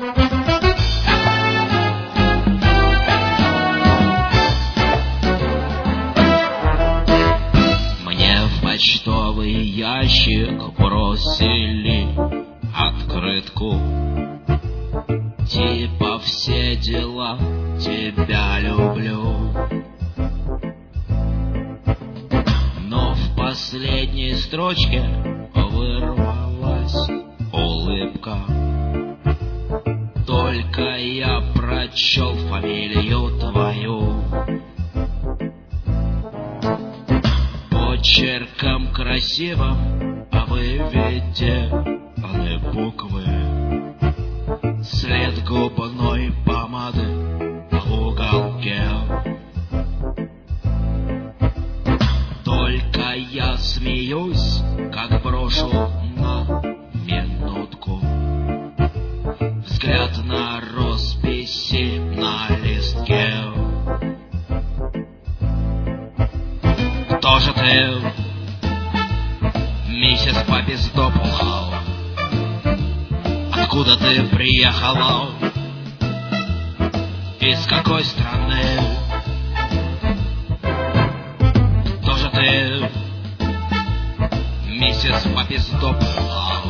Мне в почтовый ящик бросили открытку, типа все дела, тебя люблю. Но в последней строчке вырвалась улыбка. Только я прочел фамилию твою. Почерком красивым выведены буквы, след губной помады в уголке. Только я смеюсь, как брошу на минутку взгляд на росписи на листке. Кто же ты, миссис Папиздопула? Откуда ты приехала? Из какой страны? Кто же ты, миссис Папиздопула?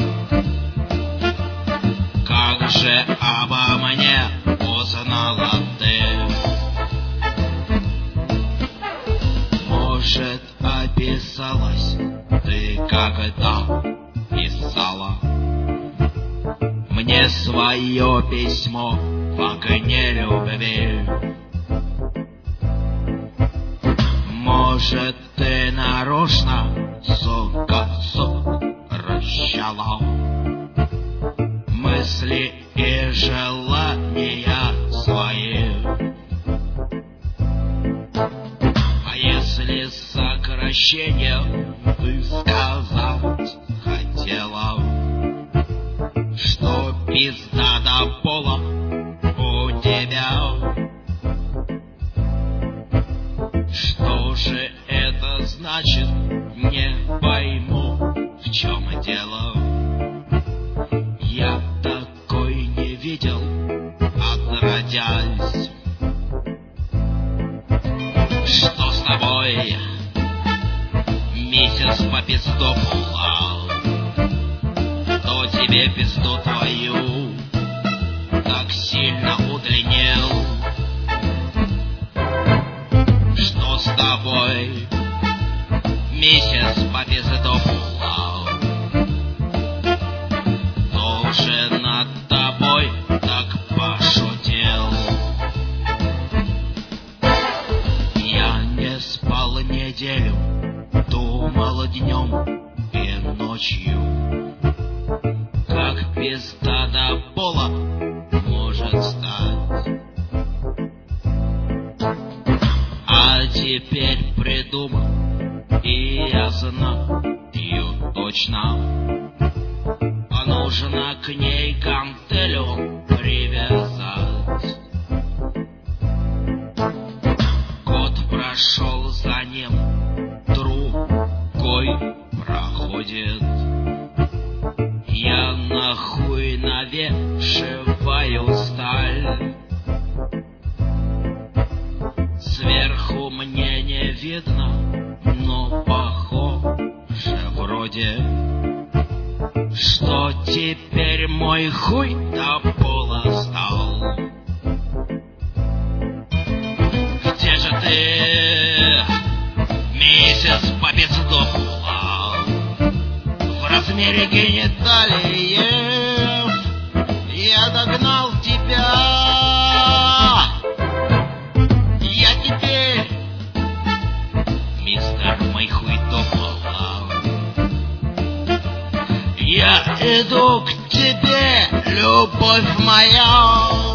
Как же обо мне узнала ты? Может, описалась ты, когда писала мне свое письмо в огне любви? Может, ты нарочно, сука, совращала мысли и желания свои? А если сокращением ты сказать хотела, что пизда до пола у тебя? Что же это значит, не пойму, в чем дело. Я такой не видел, отродясь. Что с тобой, миссис Папиздопула? Кто тебе пизду твою так сильно удлинил? Что с тобой, миссис Папиздопула? Кто же над тобой так пошутил? Я не спал неделю, думал днем и ночью, как пизда до пола может стать. А теперь придумал, и я знаю точно, нужно к ней гантелю привязать. Год прошел, за ним другой проходит. Я нахуй навешиваю сталь. Сверху мне не видно, но похоже вроде, что теперь мой хуй до пола стал. Где же ты, миссис Папиздопула? В размере гениталиев я догнал тебя. Я теперь мистер мой хуй до пола. Я иду к тебе, любовь моя.